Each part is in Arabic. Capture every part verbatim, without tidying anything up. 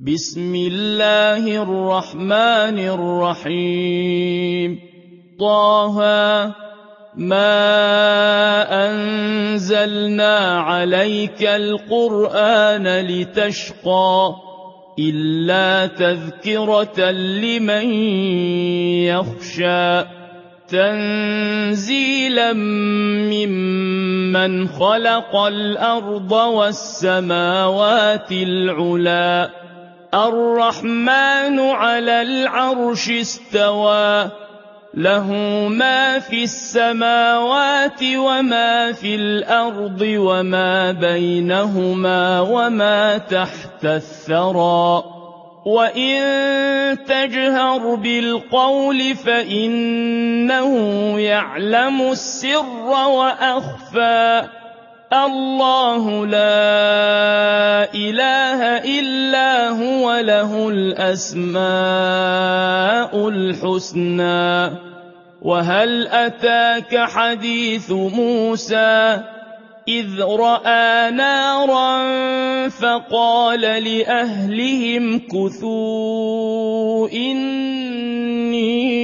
بسم الله الرحمن الرحيم طه ما أنزلنا عليك القرآن لتشقى إلا تذكرة لمن يخشى تنزيلا ممن خلق الأرض والسماوات العلى الرحمن على العرش استوى له ما في السماوات وما في الأرض وما بينهما وما تحت الثرى وإن تجهر بالقول فإنه يعلم السر وأخفى الله لا إله إلا هو له الأسماء الحسنى وهل أتاك حديث موسى إذ رأى نارا فقال لأهلهم كثوا إني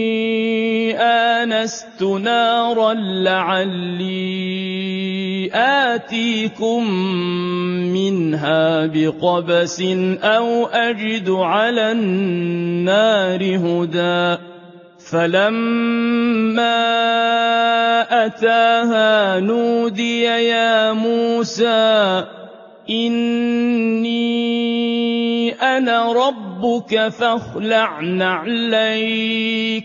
آنست نارا لعلي آتيكم منها بقبس أو أجد على النار هدى فلما أتاها نودي يا موسى إني أنا ربك فاخلع نعليك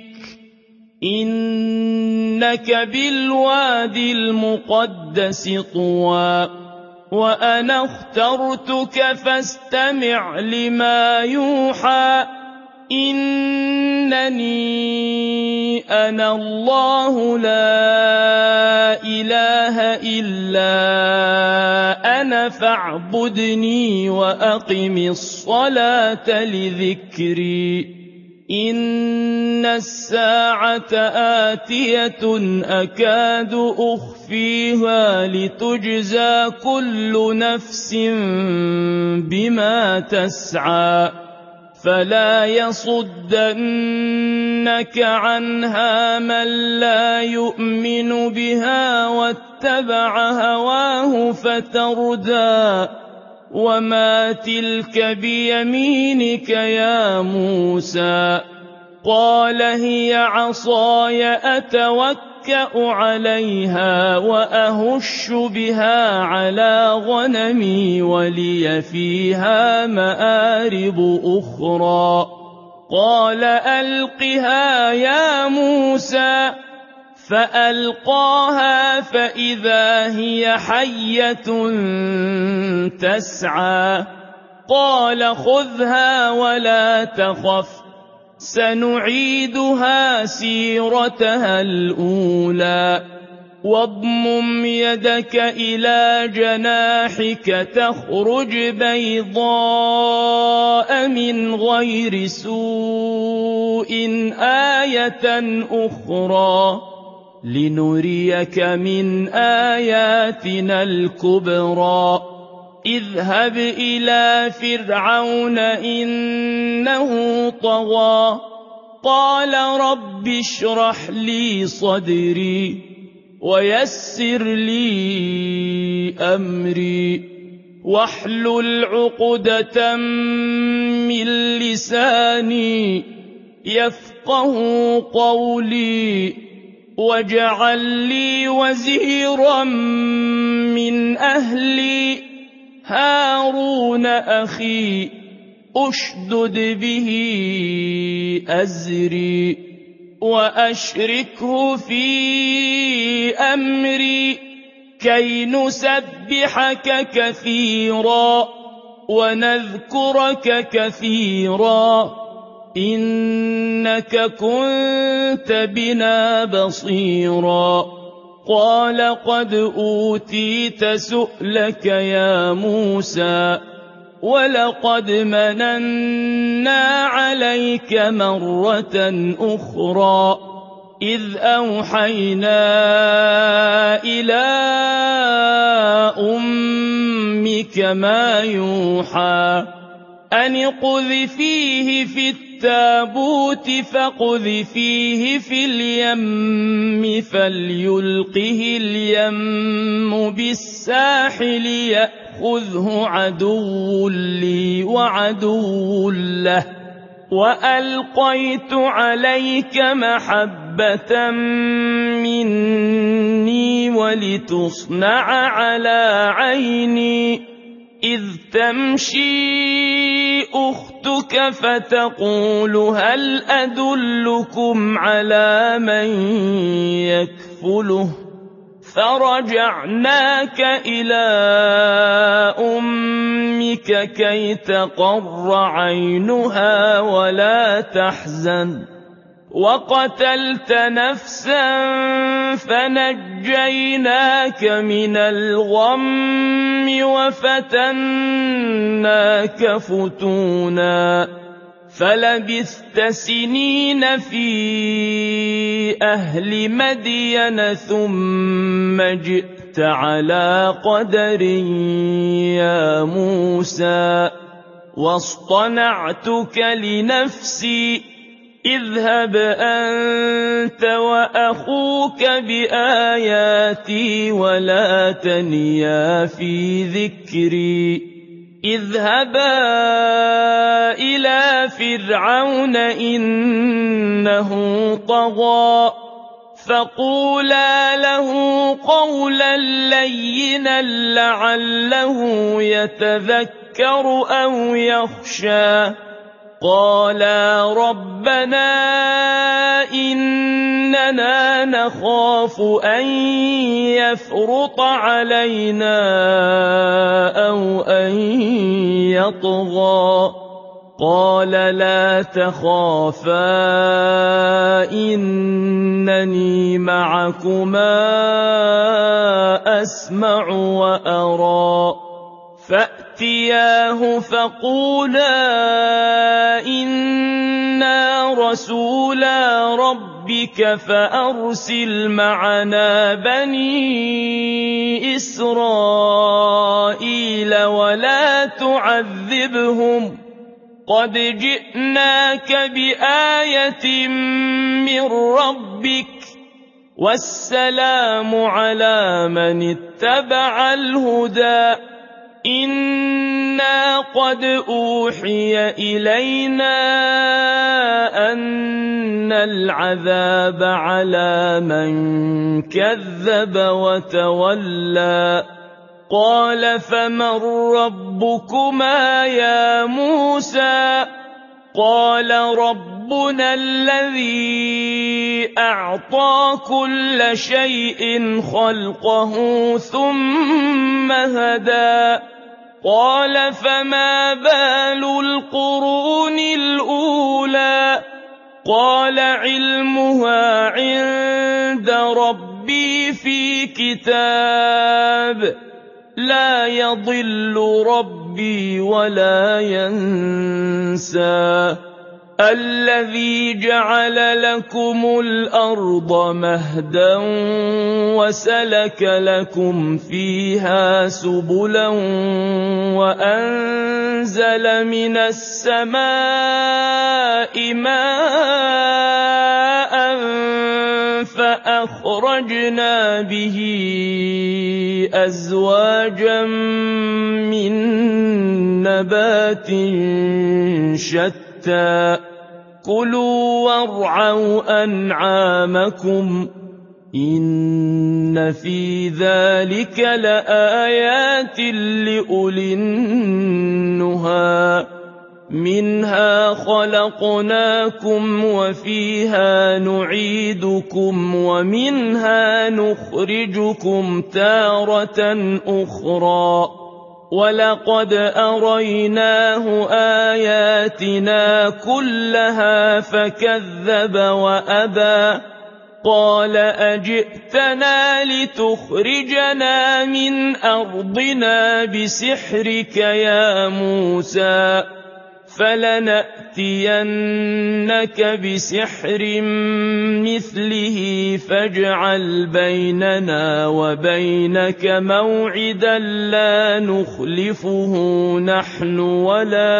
إنك بالوادي المقدس طوى وأنا اخترتك فاستمع لما يوحى إنني أنا الله لا إله إلا أنا فاعبدني وأقم الصلاة لذكري إن الساعة آتية أكاد أخفيها لتجزى كل نفس بما تسعى فلا يصدنك عنها من لا يؤمن بها واتبع هواه فتردى وما تلك بيمينك يا موسى قال هي عصاي أتوكأ عليها وأهش بها على غنمي ولي فيها مآرب أخرى قال ألقها يا موسى فألقاها فإذا هي حية تسعى قال خذها ولا تخف سنعيدها سيرتها الأولى واضمم يدك إلى جناحك تخرج بيضاء من غير سوء آية أخرى لنريك من آياتنا الكبرى اذهب إلى فرعون إنه طغى قال رب اشرح لي صدري ويسر لي أمري واحلل عقدة من لساني يفقه قولي واجعل لي وزيرا من أهلي هارون أخي أشدد به أزري وأشركه في أمري كي نسبحك كثيرا ونذكرك كثيرا إنك كنت بنا بصيرا قال قد أوتيت سؤلك يا موسى ولقد مننا عليك مرة أخرى إذ أوحينا إلى أمك ما يوحى أن اقذفيه في التابوت فاقذفيه في اليم فليلقه اليم بالساحل يأخذه عدو لي وعدو له وألقيت عليك محبة مني ولتصنع على عيني إذ تمشي أختك فتقول هل أدلكم على من يكفله فرجعناك إلى أمك كي تقر عينها ولا تحزن وقتلت نفسا فنجيناك من الغم وفتناك فتونا فلبثت سنين في أهل مدين ثم جئت على قدر يا موسى واصطنعتك لنفسي اذهب أنت وأخوك بآياتي ولا تنيا في ذكري اذهبا إلى فرعون إنه طغى فقولا له قولا لينا لعله يتذكر أو يخشى قالا ربنا إننا نخاف أن يفرط علينا أو أن يطغى قال لا تخافا إنني معكما أسمع وأرى فأتياه فقولا إنا رسولا ربك فأرسل معنا بني إسرائيل ولا تعذبهم قد جئناك بآية من ربك والسلام على من اتبع الهدى إنا قد أوحي إلينا أن العذاب على من كذب وتولى قال فمن ربكما يا موسى قال ربنا الذي أعطى كل شيء خلقه ثم هدى قال فما بال القرون الأولى قال علمها عند ربي في كتاب لا يضل ربي ولا ينسى الذي جعل لكم الأرض مهدا وسلك لكم فيها سبلا وأنزل من السماء ماء فأخرجنا به أزواجا من نبات شتى كلوا وارعوا أنعامكم إن في ذلك لآيات لأولي النهى منها خلقناكم وفيها نعيدكم ومنها نخرجكم تارة أخرى ولقد أريناه آياتنا كلها فكذب وأبى قال أجئتنا لتخرجنا من أرضنا بسحرك يا موسى فلنأتينك بسحر مثله فاجعل بيننا وبينك موعدا لا نخلفه نحن ولا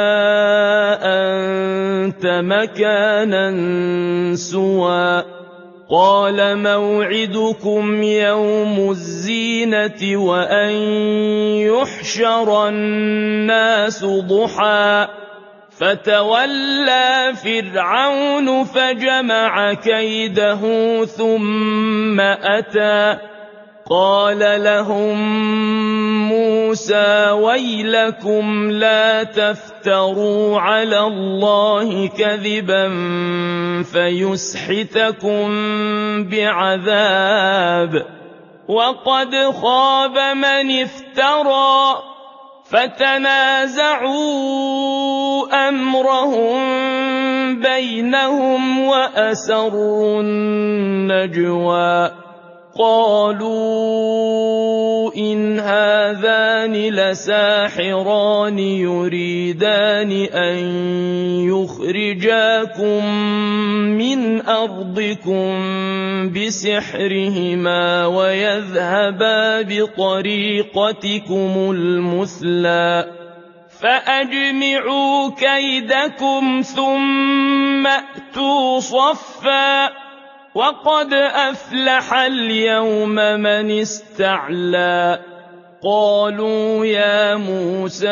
أنت مكانا سوى قال موعدكم يوم الزينة وأن يحشر الناس ضحى فتولى فرعون فجمع كيده ثم أتى قال لهم موسى ويلكم لا تفتروا على الله كذبا فيسحتكم بعذاب وقد خاب من افترى فتنازعوا أمرهم بينهم وأسروا النجوى قالوا إن هذان لساحران يريدان أن يخرجاكم من أرضكم بسحرهما ويذهبا بطريقتكم المثلى فأجمعوا كيدكم ثم أتوا صفا وقد أفلح اليوم من استعلى قالوا يا موسى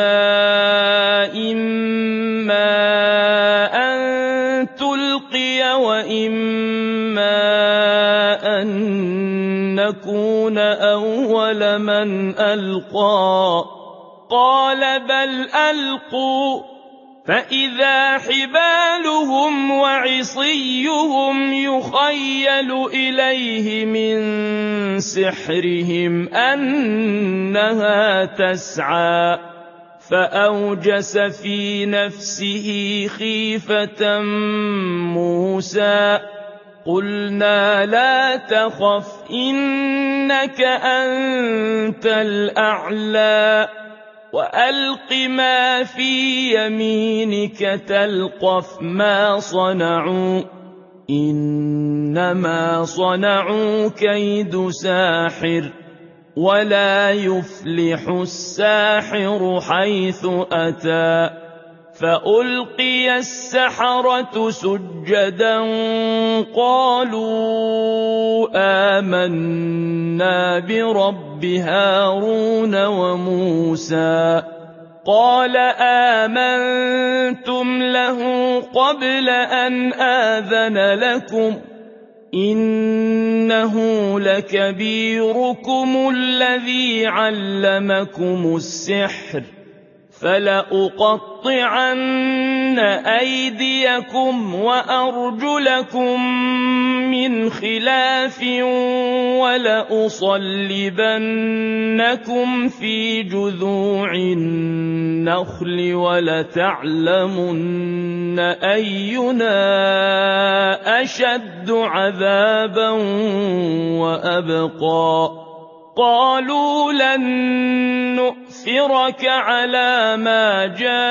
إما أن تلقي وإما أن نكون أول من ألقى قال بل ألقوا فإذا حبالهم وعصيهم يخيل إليه من سحرهم أنها تسعى فأوجس في نفسه خيفة موسى قلنا لا تخف إنك أنت الأعلى وألق ما في يمينك تلقف ما صنعوا إنما صنعوا كيد ساحر ولا يفلح الساحر حيث أتى فألقي السحرة سجدا قالوا آمنا برب هارون وموسى قال آمنتم له قبل أن آذن لكم إنه لكبيركم الذي علمكم السحر فلأقطعن أيديكم وأرجلكم من خلاف ولأصلبنكم في جذوع النخل ولتعلمن أينا أشد عذابا وأبقى قالوا لن نؤثرك على ما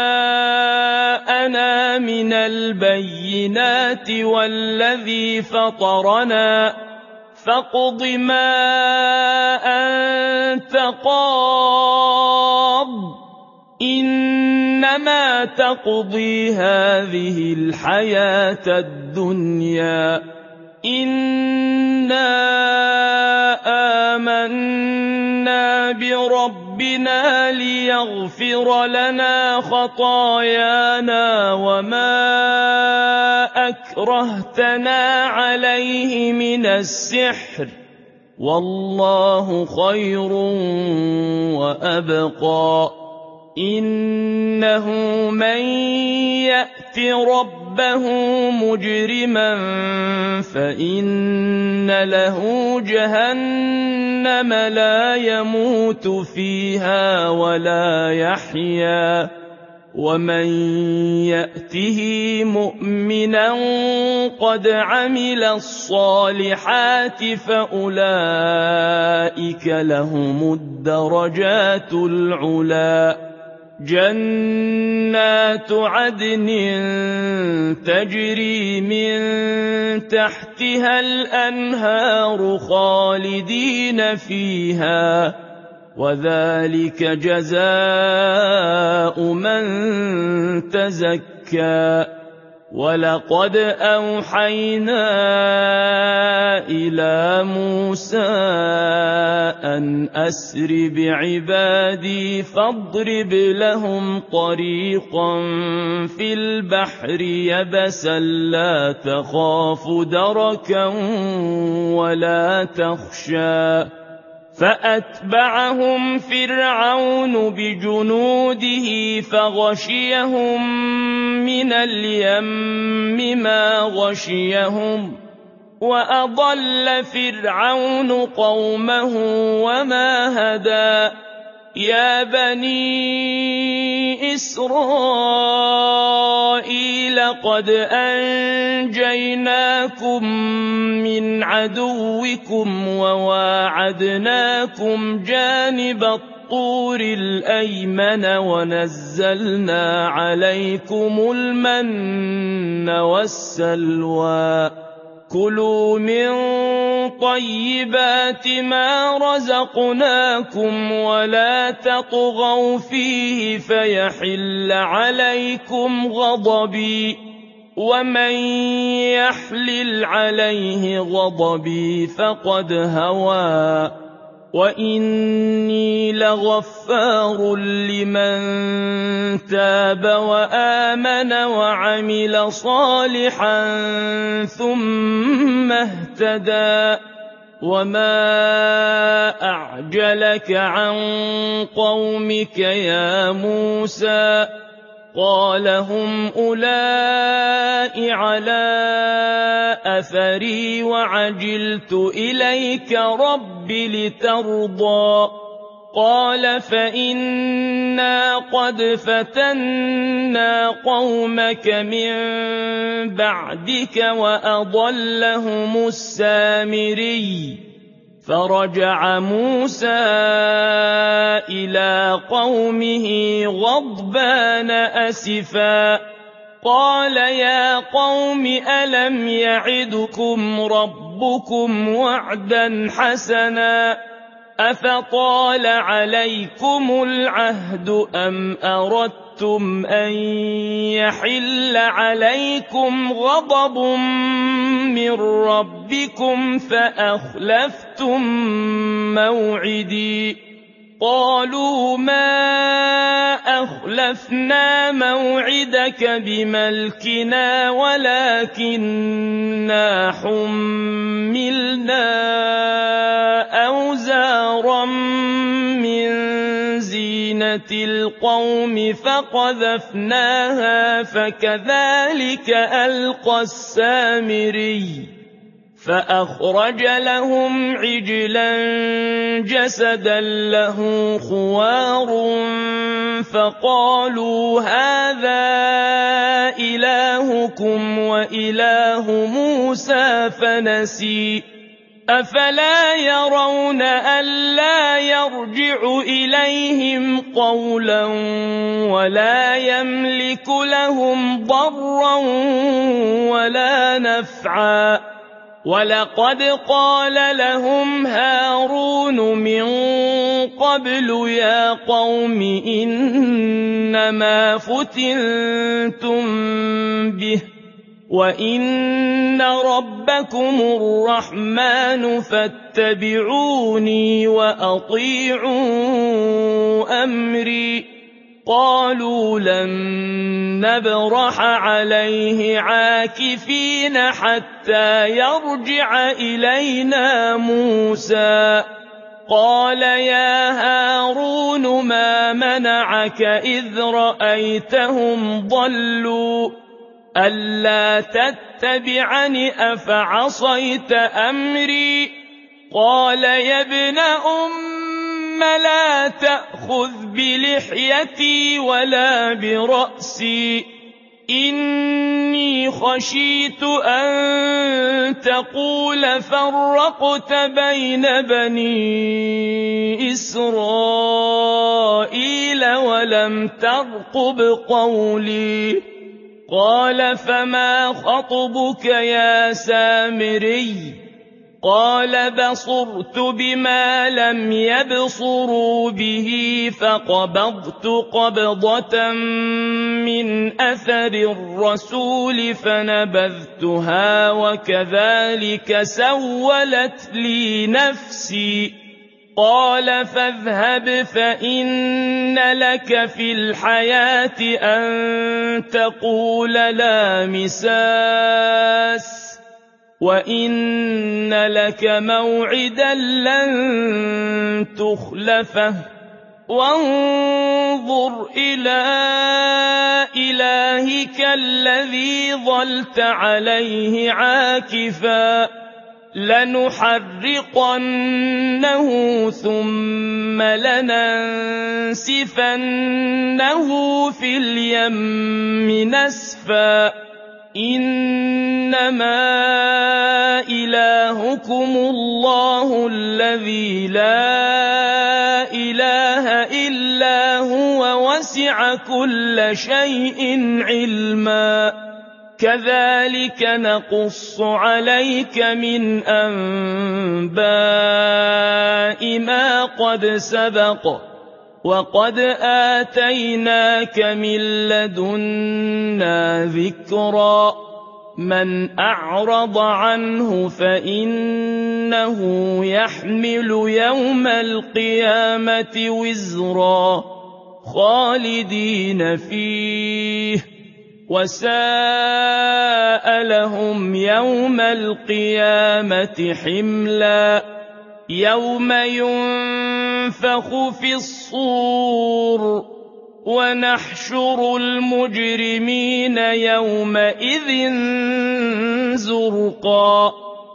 جاءنا من البينات والذي فطرنا فاقض ما أنت قاض إنما تقضي هذه الحياة الدنيا إنا آمنا بربنا ليغفر لنا خطايانا وما أكرهتنا عليه من السحر والله خير وأبقى إنه من يأت ربه مجرما فإن له جهنم لا يموت فيها ولا يحيا ومن يأته مؤمنا قد عمل الصالحات فأولئك لهم الدرجات العلى جنات عدن تجري من تحتها الأنهار خالدين فيها وذلك جزاء من تزكى ولقد أوحينا إلى موسى أن أسر بعبادي فاضرب لهم طريقا في البحر يبسا لا تخاف دركا ولا تخشى فأتبعهم فرعون بجنوده فغشيهم من اليم ما غشيهم وأضل فرعون قومه وما هدى يا بني إسرائيل قد أنجيناكم من عدوكم وواعدناكم جانب الطور الأيمن ونزلنا عليكم المن والسلوى كلوا من طيبات ما رزقناكم ولا تطغوا فيه فيحل عليكم غضبي ومن يحلل عليه غضبي فقد هوى وإني لغفار لمن تاب وآمن وعمل صالحا ثم اهتدى وما أعجلك عن قومك يا موسى قال هم أولئك على أثري وعجلت إليك رب لترضى قال فإنا قد فتنا قومك من بعدك وأضلهم السامري فرجع موسى إلى قومه غضبان أسفا قال يا قوم ألم يعدكم ربكم وعدا حسنا أفطال عليكم العهد أم أردتم أن يحل عليكم غضب من ربكم فأخلفتم موعدي قالوا ما أخلفنا موعدك بملكنا ولكننا حملنا أوزارا من زينة القوم فقذفناها فكذلك ألقى السامري فأخرج لهم عجلا جسدا له خوار فقالوا هذا إلهكم وإله موسى فنسي أفلا يرون ألا يرجع إليهم قولا ولا يملك لهم ضرا ولا نفعا ولقد قال لهم هارون من قبل يا قوم إنما فتنتم به وإن ربكم الرحمن فاتبعوني وأطيعوا أمري قالوا لن نبرح عليه عاكفين حتى يرجع إلينا موسى قال يا هارون ما منعك إذ رأيتهم ضلوا ألا تتبعني أفعصيت أمري قال يا ابن أم لا تأخذ بلحيتي ولا برأسي إني خشيت أن تقول فرقت بين بني إسرائيل ولم ترقب قولي قال فما خطبك يا سامري قال بصرت بما لم يبصروا به فقبضت قبضة من أثر الرسول فنبذتها وكذلك سولت لي نفسي قال فاذهب فإن لك في الحياة أن تقول لا مساس وإن لك موعدا لن تخلفه وانظر إلى إلهك الذي ظلت عليه عاكفا لنحرقنه ثم لننسفنه في اليم نسفا إنما إلهكم الله الذي لا إله إلا هو وسع كل شيء علما كذلك نقص عليك من أنباء ما قد سبق وقد آتيناك من لدنا ذكرا من أعرض عنه فإنه يحمل يوم القيامة وزرا خالدين فيه وساء لهم يوم القيامة حملا يوم ينفخ في الصور ونحشر المجرمين يومئذ زرقا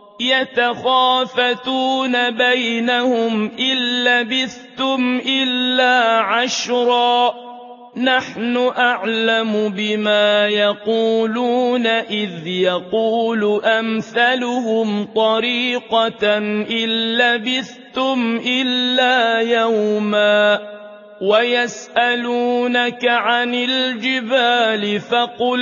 يتخافتون بينهم إن لبثتم إلا عشرا نحن أعلم بما يقولون إذ يقول أمثلهم طريقة إن لبثتم إلا يوما ويسألونك عن الجبال فقل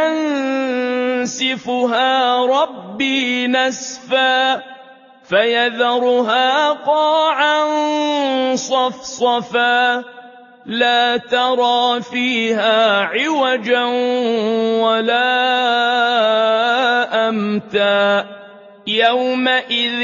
ينسفها ربي نسفا فيذرها قاعا صفصفا لا ترى فيها عوجا ولا أمتا يومئذ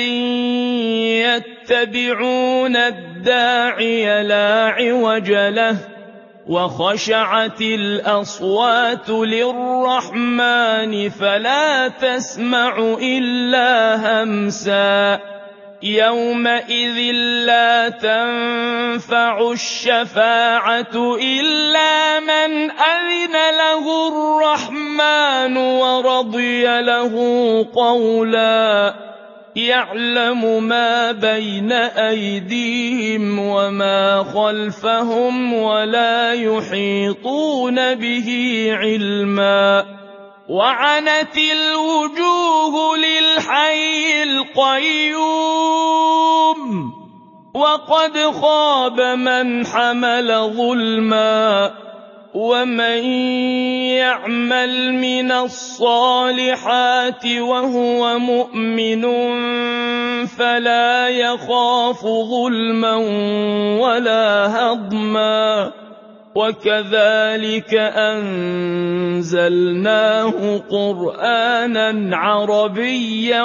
يتبعون الداعي لا عوج له وخشعت الأصوات للرحمن فلا تسمع إلا همسا يومئذ لا تنفع الشفاعة إلا من أذن له الرحمن ورضي له قولا يعلم ما بين أيديهم وما خلفهم ولا يحيطون به علما وعنت الوجوه للحي القيوم وقد خاب من حمل ظلما ومن يعمل من الصالحات وهو مؤمن فلا يخاف ظلما ولا هضما وكذلك أنزلناه قرآنا عربيا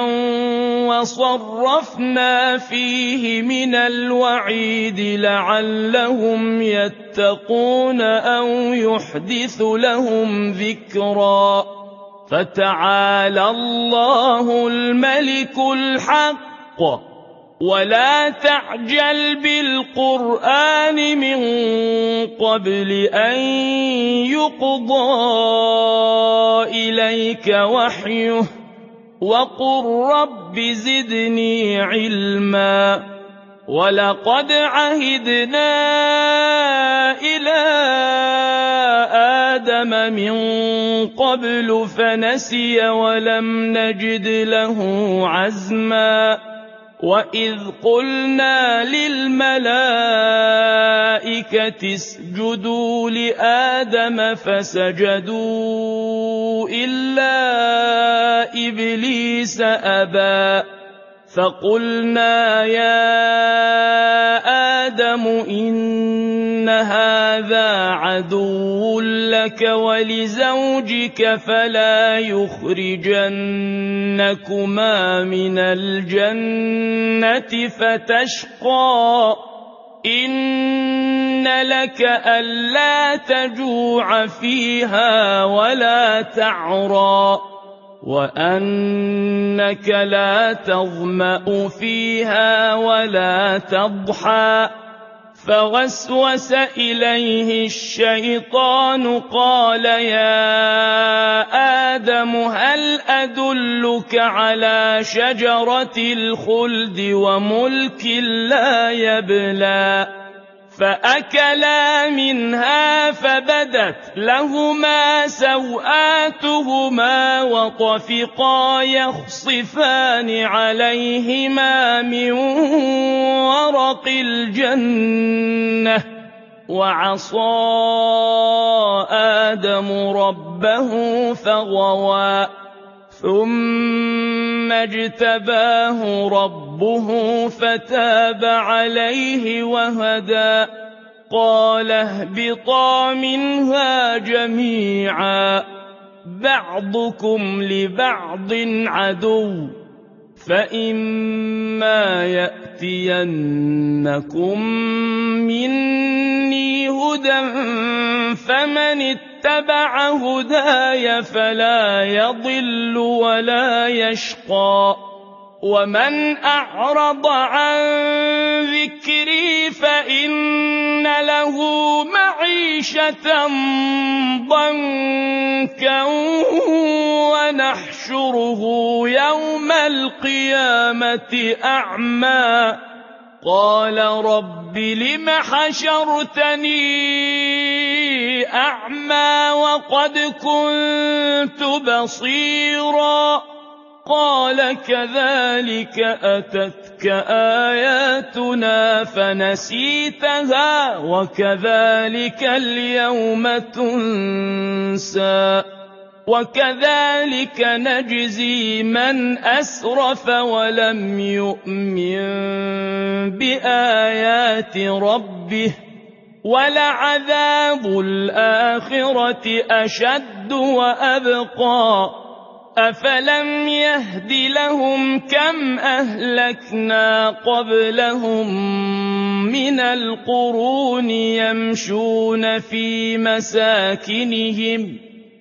وصرفنا فيه من الوعيد لعلهم يتقون أو يحدث لهم ذكرا فتعالى الله الملك الحق ولا تعجل بالقرآن من قبل أن يقضى إليك وحيه وقل رب زدني علما ولقد عهدنا إلى آدم من قبل فنسي ولم نجد له عزما وإذ قلنا للملائكة اسجدوا لآدم فسجدوا إلا إبليس أبى فقلنا يا آدم إن هذا عدو لك ولزوجك فلا يخرجنكما من الجنة فتشقى إن لك ألا تجوع فيها ولا تعرى وأنك لا تظمأ فيها ولا تضحى فوسوس إليه الشيطان قال يا آدم هل أدلك على شجرة الخلد وملك لا يبلى فأكلا منها فبدت لهما سوآتهما وطفقا يخصفان عليهما من ورق الجنة وعصى آدم ربه فغوى ثم اجتباه ربه فتاب عليه وهدى قال اهبطا منها جميعا بعضكم لبعض عدو فإما يأتينكم مني هدى فمن اتبع هداي فلا يضل ولا يشقى ومن أعرض عن ذكري فإن له معيشة ضنكا ونحشره يوم القيامة أعمى قال رب لم حشرتني أعمى وقد كنت بصيرا قال كذلك أتتك آياتنا فنسيتها وكذلك اليوم تنسى وكذلك نجزي من أسرف ولم يؤمن بآيات ربه ولعذاب الآخرة أشد وأبقى أفلم يهد لهم كم أهلكنا قبلهم من القرون يمشون في مساكنهم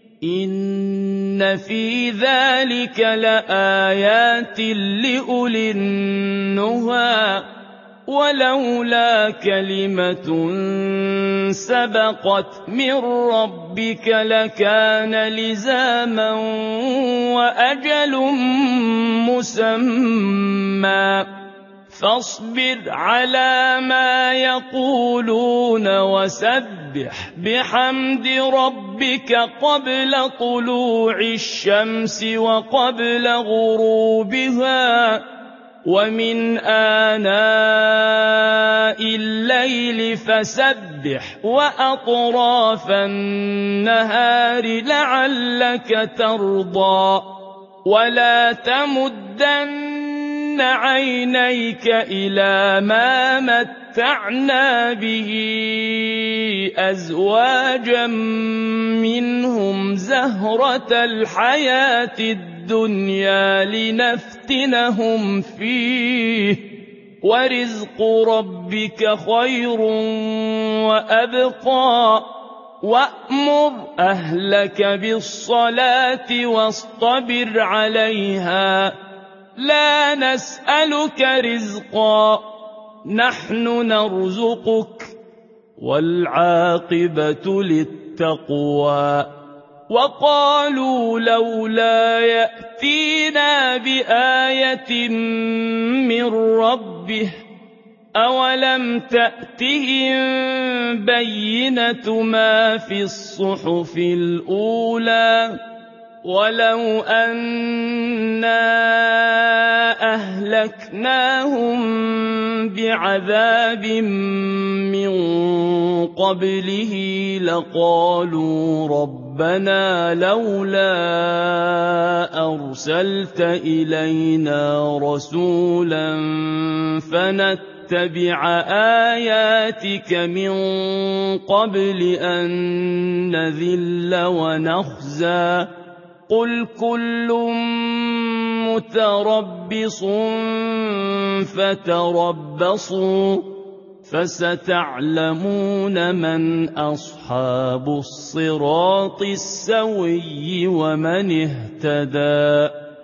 إن في ذلك لآيات لأولي النهى ولولا كلمة سبقت من ربك لكان لزاما وأجل مسمى فاصبر على ما يقولون وسبح بحمد ربك قبل طلوع الشمس وقبل غروبها ومن آناء الليل فسبح وأطراف النهار لعلك ترضى ولا تمدن عينيك إلى ما متعنا به أزواجا منهم زهرة الحياة الدنيا لنفتنهم فيه ورزق ربك خير وأبقى وأمر أهلك بالصلاة واصطبر عليها لا نسألك رزقا نحن نرزقك والعاقبة للتقوى وقالوا لولا يأتينا بآية من ربه أَوَلَمْ تَأْتِهِم بَيِّنَةُ مَا فِي الصُّحُفِ الْأُولَىٰ وَلَوْ أَنَّا أَهْلَكْنَاهُم بِعَذَابٍ مِّن قَبْلِهِ لَقَالُوا رَبَّنَا لَوْلَا أَرْسَلْتَ إِلَيْنَا رَسُولًا فَنَتَّبِعَ آيَاتِكَ مِن قَبْلِ أَن نَّذِلَّ وَنَخْزَىٰ قُلْ كُلٌّ مُّتَرَبِّصٌ فَتَرَبَّصُوا فَسَتَعْلَمُونَ مَنْ أَصْحَابُ الصِّرَاطِ السَّوِيِّ وَمَنِ اهْتَدَىٰ